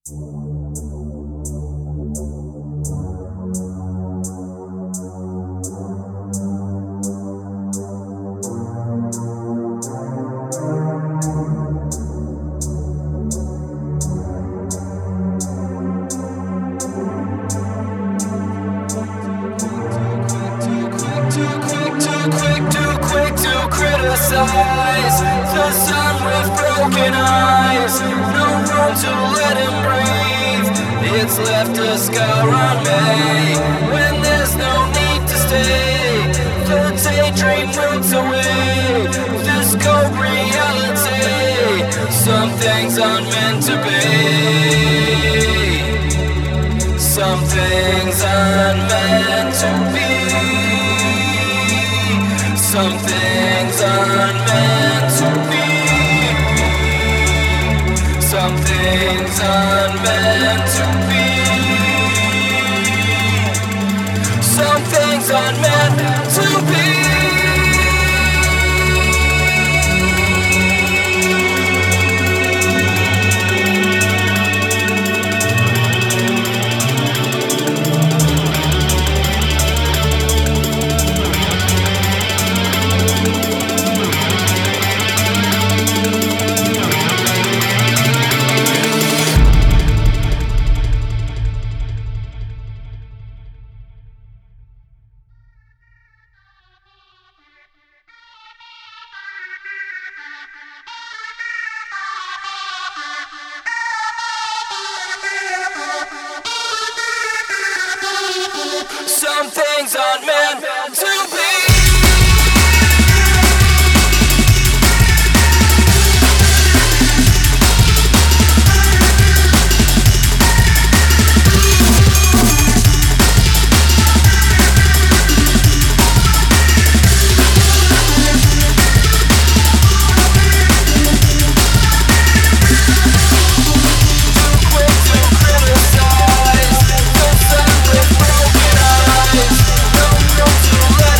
Criticize the sun with broken eyes. No room to let him breathe. It's left a scar on me when there's no need to stay. The daydream roots away. This cold reality. Some things aren't meant to be. Some things aren't meant to be. Some things aren't meant to be. Some things aren't meant to be. Some things aren't meant to be. Some things aren't meant to be. Let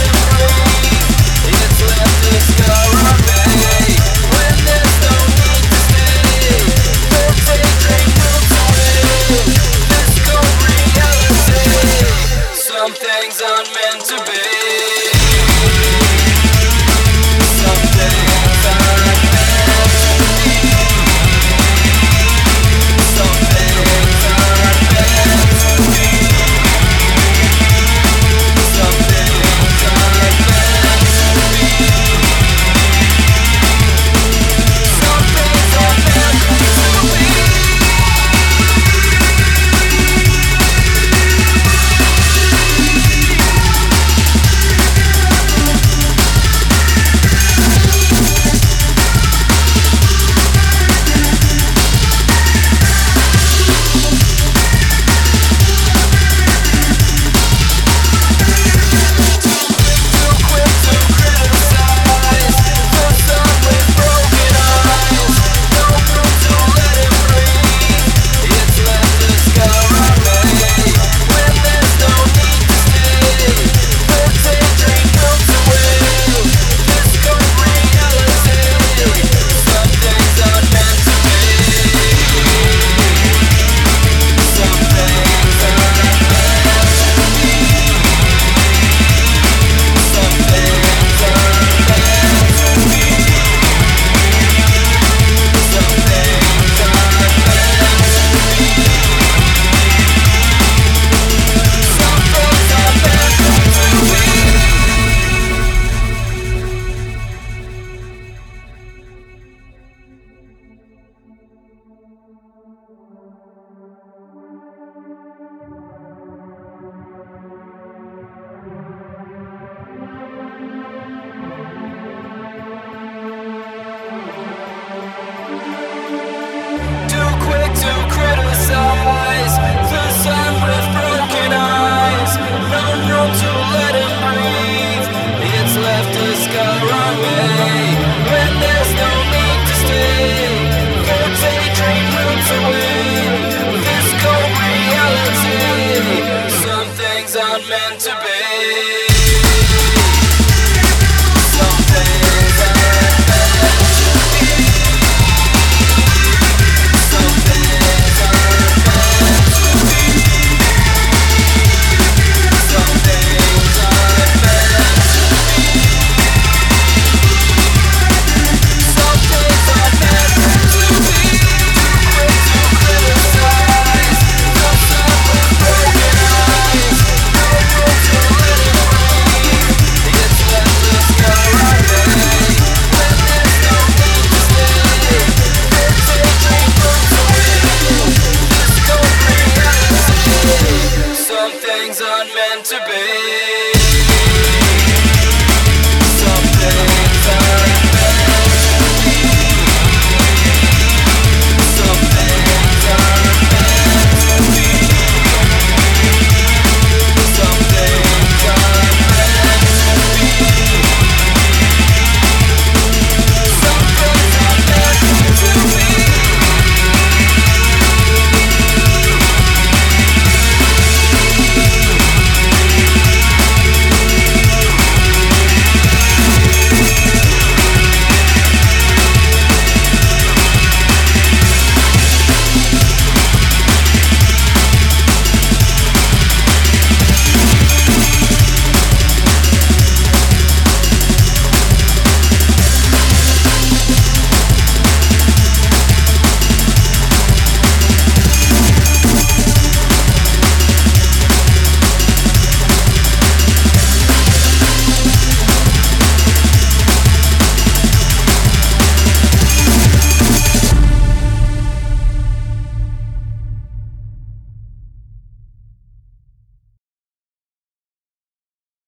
to be.